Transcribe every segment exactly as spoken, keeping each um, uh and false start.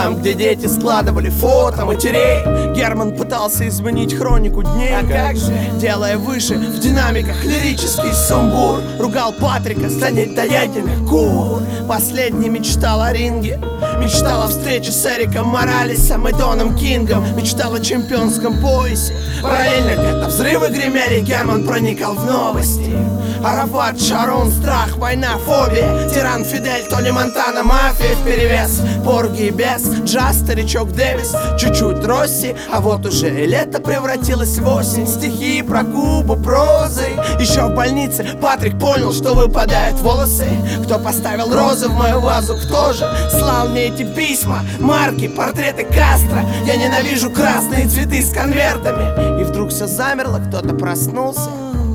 Там, где дети складывали фото матерей, Герман пытался изменить хронику дней. А как же, делая выше в динамиках лирический сумбур, ругал Патрика, станет доятельных кур. Последний мечтал о ринге, мечтал о встрече с Эриком Моралесом и Доном Кингом, мечтал о чемпионском поясе. Параллельно где-то взрывы гремели, Герман проникал в новости. Арафат, Шарон, страх, война, фобия, тиран Фидель, Тони Монтана, мафия вперевес, Порги и Бес, джаз, старичок Дэвис, чуть-чуть Росси, а вот уже и лето превратилось в осень. Стихи про Кубу, прозой. Еще в больнице Патрик понял, что выпадают волосы. Кто поставил розы в мою вазу, кто же слал мне эти письма, марки, портреты Кастро. Я ненавижу красные цветы с конвертами. И вдруг все замерло, кто-то проснулся.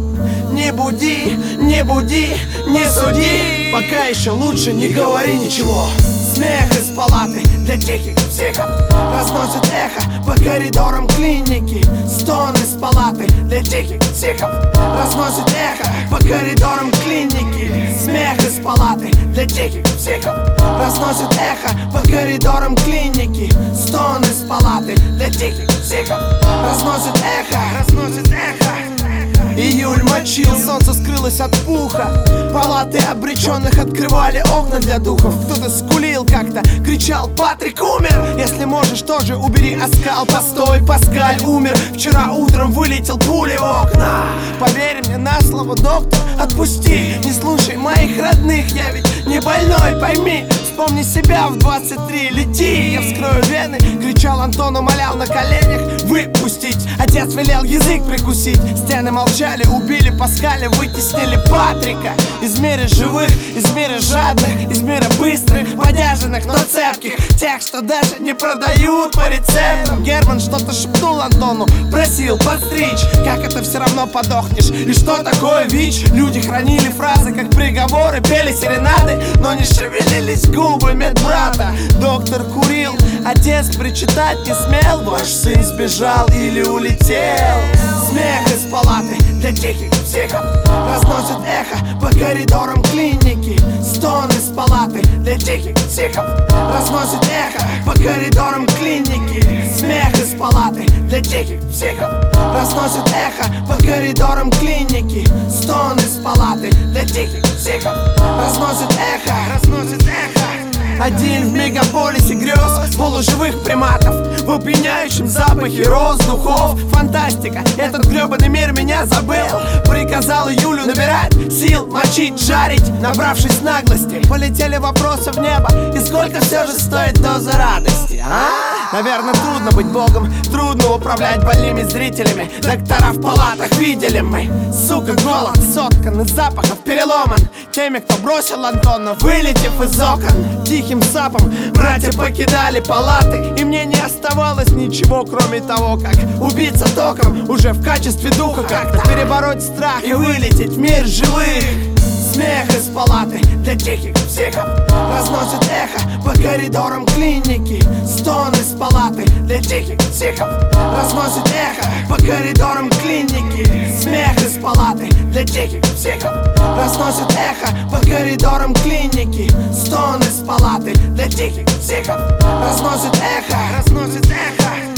Не буди, не буди, не суди, пока еще лучше не говори ничего. Смех из палаты для тихих психов разносит эхо по коридорам клиники. Стон из палаты для тихих психов разносит эхо по коридорам клиники. Смех из палаты для тихих психов разносит эхо по коридорам клиники. Стон из палаты для тихих психов разносит эхо, разносит эхо. Июль мочил, солнце скрылось от пуха. Палаты обреченных открывали окна для духов. Кто-то скулил как-то, кричал: Патрик умер! Если можешь, тоже убери оскал. Постой, Паскаль умер. Вчера утром вылетел пулей в окна. Поверь мне на слово, доктор, отпусти. Не слушай моих родных, я ведь не больной, пойми. Вспомни себя в двадцать три, лети. Я вскрою вены, кричал Антон, умолял на коленях выпустить. Отец велел язык прикусить. Стены молчали, убили Паскаля, вытеснили Патрика. Из мира живых, из мира жадных, из мира быстрых, подержанных, но цепких, тех, что даже не продают по рецептам. Герман что-то шепнул Антону, просил подстричь. Как это все равно подохнешь? И что такое ВИЧ? Люди хранили фразы, как приговоры, пели серенады, но не шевелились губы медбрата. Доктор курил, отец причитать не смел. Ваш сын сбежал или улетел. Смех из палаты для тихих психов разносит эхо по коридорам клиники. Стон из палаты для тихих психов разносит эхо по коридорам клиники. Смех из палаты для тихих психов разносит эхо по коридорам клиники. Стон из палаты для тихих психов разносит эхо, разносит эхо. Один в мегаполисе грез полуживых приматов, в опьяняющем запахе роз, духов. Фантастика, этот гребаный мир меня забыл. Приказал Юлю набирать сил, мочить, жарить. Набравшись наглости, полетели вопросы в небо. И сколько все же стоит доза радости, а? Наверное, трудно быть богом, трудно управлять больными зрителями. Доктора в палатах видели мы. Сука, голод соткан из запахов, переломан теми, кто бросил Антона, вылетев из окон. Тихим сапом братья покидали палаты, и мне не оставалось ничего, кроме того, как убиться током уже в качестве духа, как-то перебороть страх и вылететь в мир живых. Смех из палаты для тихих психов разносит эхо по коридорам клиники. Стон из палаты для тихих психов разносит эхо по коридорам клиники. Смех из палаты для тихих психов разносит эхо по коридорам клиники. Стон из палаты для тихих психов разносит эхо, разносит эхо.